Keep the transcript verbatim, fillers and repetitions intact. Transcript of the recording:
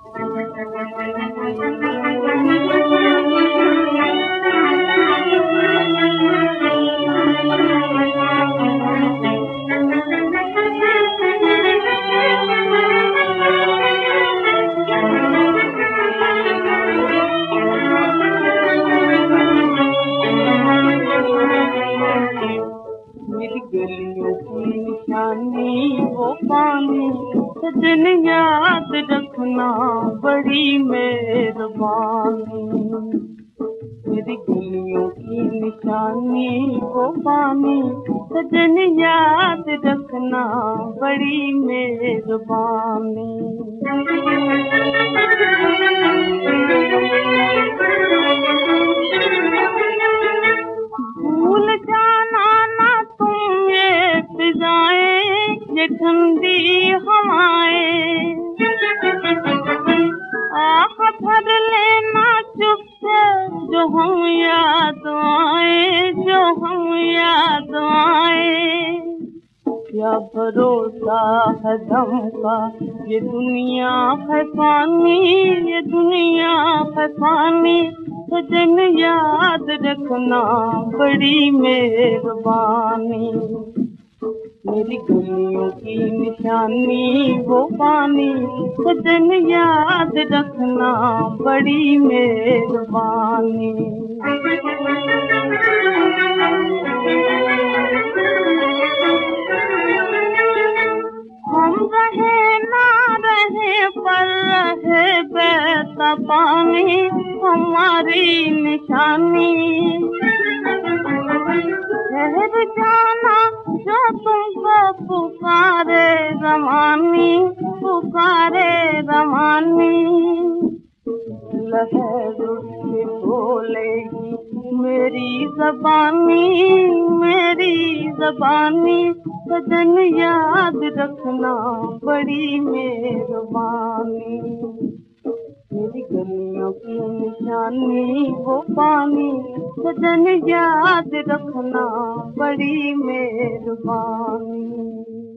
गलियों की निशानी वो पानी सजन याद रखना बड़ी मेहरबानी। मेरी गलियों की निशानी वो पानी सजन याद रखना बड़ी मेहरबानी। भूल जाना ना तुम ये फिजाएं, ये ठंडी हवाएं, आह भर लेना चुप से जो हम याद आए, जो हम याद आए। क्या भरोसा है दम का, ये दुनिया है फानी, ये दुनिया है फानी। सजन याद रखना बड़ी मेहरबानी। मेरी गलियों की निशानी वो पानी सजन याद रखना बड़ी मेहरबानी। हम रहे ना रहे पर रहे बहता पानी हमारी निशानी। ठहर जाना जो तुमको पुकारे रमानी, पुकारे रमानी। लहर उठ के बोलेगी मेरी ज़बानी, मेरी ज़बानी। सजन याद रखना बड़ी मेहरबानी। मेरी गलियों की निशानी वो पानी सजन याद रखना बड़ी मेहरबानी।